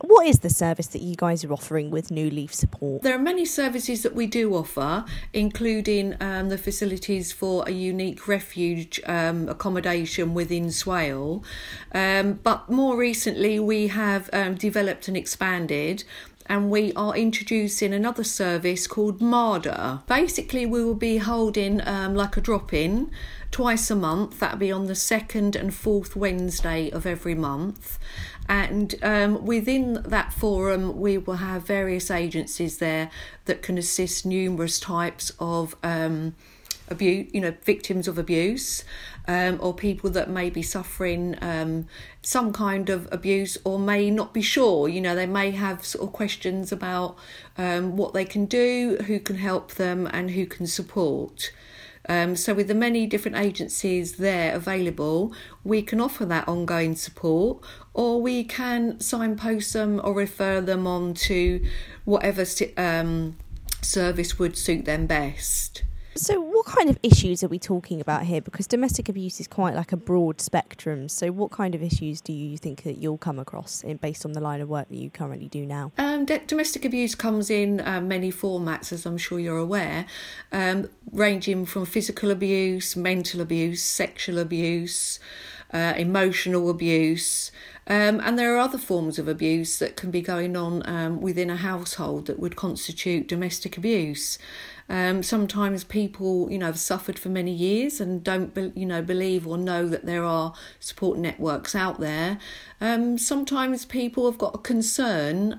What is the service that you guys are offering with New Leaf Support? There are many services that we do offer, including the facilities for a unique refuge accommodation within Swale. But more recently, we have developed and expanded, and we are introducing another service called MARDA. Basically, we will be holding like a drop-in twice a month. That'll be on the second and fourth Wednesday of every month. And within that forum, we will have various agencies there that can assist numerous types of abuse, victims of abuse, or people that may be suffering some kind of abuse or may not be sure. They may have sort of questions about what they can do, who can help them, and who can support. So with the many different agencies there available, we can offer that ongoing support, or we can signpost them or refer them on to whatever service would suit them best. So what kind of issues are we talking about here? Because domestic abuse is quite like a broad spectrum. So what kind of issues do you think that you'll come across based on the line of work that you currently do now? Domestic abuse comes in many formats, as I'm sure you're aware, ranging from physical abuse, mental abuse, sexual abuse, emotional abuse. And there are other forms of abuse that can be going on within a household that would constitute domestic abuse. Sometimes people, have suffered for many years and don't, believe or know that there are support networks out there. Sometimes people have got a concern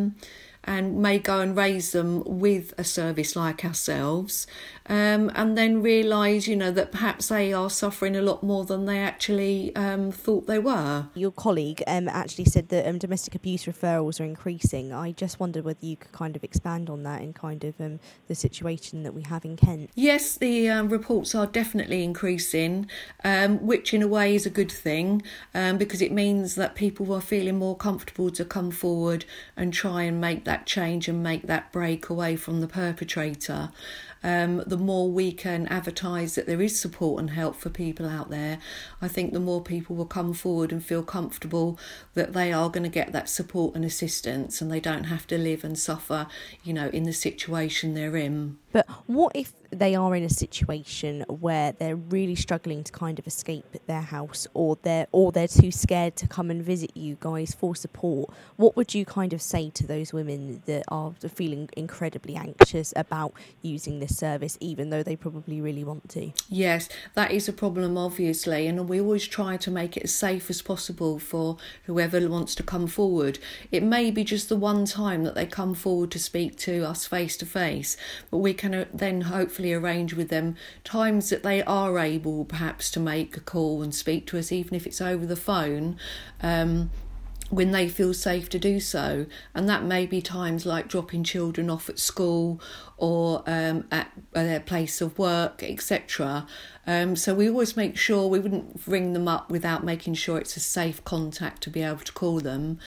and may go and raise them with a service like ourselves, and then realise, that perhaps they are suffering a lot more than they actually thought they were. Your colleague actually said that domestic abuse referrals are increasing. I just wondered whether you could kind of expand on that and kind of the situation that we have in Kent. Yes, the reports are definitely increasing, which in a way is a good thing, because it means that people are feeling more comfortable to come forward and try and make that change and make that break away from the perpetrator. The more we can advertise that there is support and help for people out there, I think the more people will come forward and feel comfortable that they are going to get that support and assistance, and they don't have to live and suffer, in the situation they're in. But what if they are in a situation where they're really struggling to kind of escape their house, or they're too scared to come and visit you guys for support? What would you kind of say to those women that are feeling incredibly anxious about using this service, even though they probably really want to? Yes, that is a problem, obviously, and we always try to make it as safe as possible for whoever wants to come forward. It may be just the one time that they come forward to speak to us face to face, but we can then hopefully arrange with them times that they are able perhaps to make a call and speak to us, even if it's over the phone, when they feel safe to do so. And that may be times like dropping children off at school or at their place of work, etc. So we always make sure we wouldn't ring them up without making sure it's a safe contact to be able to call them.